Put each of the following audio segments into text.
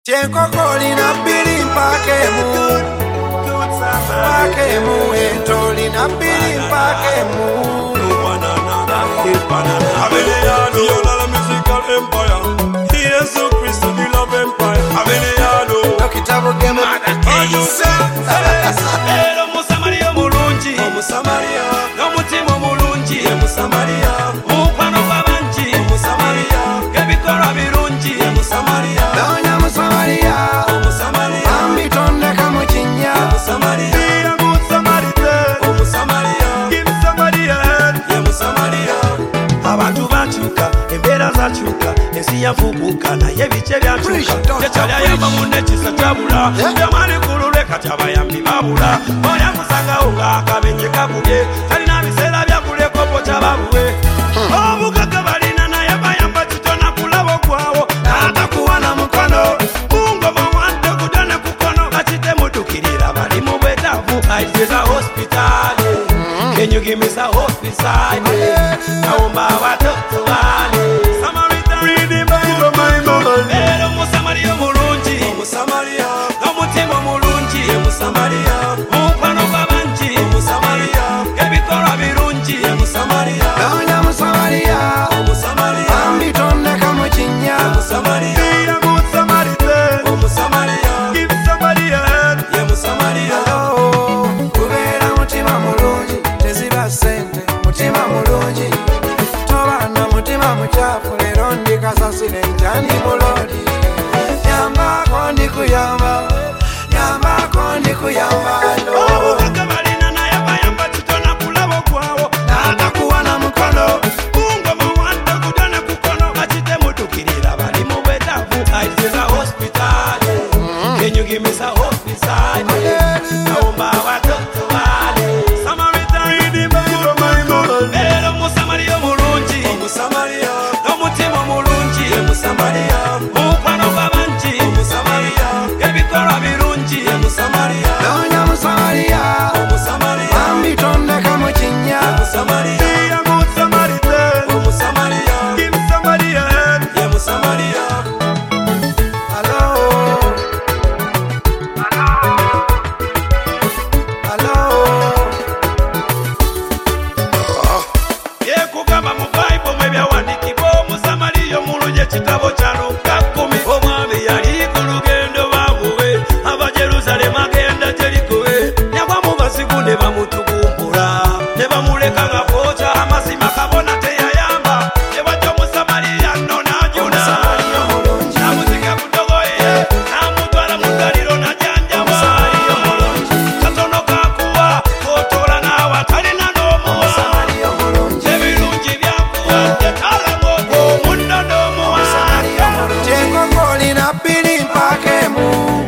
Chenkokoli na bili mpakemu Pakemu Entoli na bili mpakemu Aveneyano, la musical empire. Yesu Christ, the love empire. Aveneyano, Dokitabo gemu Ero Musamaria mulungi, Musamaria, no mutima mulungi, Musamaria, mukwano gwabanji, Musamaria, ebikora birungi, Musamaria, Donya Musamaria, Musamaria, Ambitonde kamuchinya Musamaria, abantu bakyuka embeera zakyuka ensi yafuukuka naye bice byakyuka tekyali ayamba munne ekisa kyabula yamali kululwe kati abayambi babula oyamusangawo ng'akabenye kakubye talina biseera byakulekopo kyababuwe obugagga balina naye bayamba kitona kulabo gwawo n'atakuwana mukono mungoma wante kudone kukono bakitemuddukirira bali mu bwetaavu aizeza hospitali. Can you give me some hope inside me? Naomba watoto wale Samaritan, read the Bible, my Bible. Ero Musamaria mulungi, Musamaria, n'omutima mulungi, Musamaria, mukwano gwabanji, Musamaria, ebikora birungi, Musamaria, Donya Musamaria, Musamaria, Ambitonde kamuchinya Musamaria, Musamaria, give somebody a hand, yeah, Musamaria. Kubera mutima mulungi teziba sente mutima mulungi tobana mutima muchafu lero ndikasasire njani mulodi nyambako ndikuyamba nyambako ndikuyamba Obugagga balina naye bayamba kitona kulabo gwawo n'atakuwana mukono mungoma wante kudone kukono bakitemuddukirira bali mu bwetaavu aizeza hospitali. Can you give me some hope inside me? Naomba watoto wale Samaritan, read the Bible, my Bible. Ero Musamaria mulungi, Musamaria, n'omutima mulungi, Musamaria, mukwano gwabanji, Musamaria, ebikora birungi, Musamaria, Donya Musamaria, Musamaria, Ambitonde kamuchinya Musamaria, Musamaria, give somebody a hand, yeah, Musamaria. Hello Yekugamba mu Bible mwe byawandiikibwa Omusamaliya omulungi ekitabo kya Luka 10. Omwami yali ku lugendo bamuwe ava Jerusalema agenda Jeriko yagwa mu basigu ne bamutugumbula ne bamuleka nga kwokya amazima kabona teyayamba ne bajja Omusamaliya nno n'ajuna n'amuziga ku ndogoye n'amutwala mu ddwaliro n'ajjanjabwa katono kakuwa k'otoola n'awa talina n'omuwa ebirungi byakuwa tetalamu omunno n'omuwa. Chenkokoli na bili mpakemu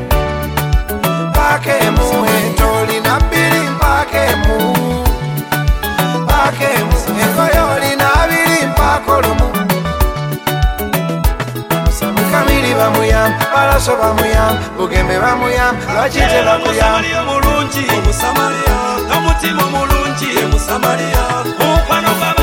Entoli na bili mpakemu Enkoyoli na bili mpakolumu Mukamiri bamuyamba Balaso bamuyamba Bugembe bamuyamba Lwakite bamuyamba Musamaria mulungi, Musamaria, n'omutima mulungi, Musamaria, mukwano gwabanji.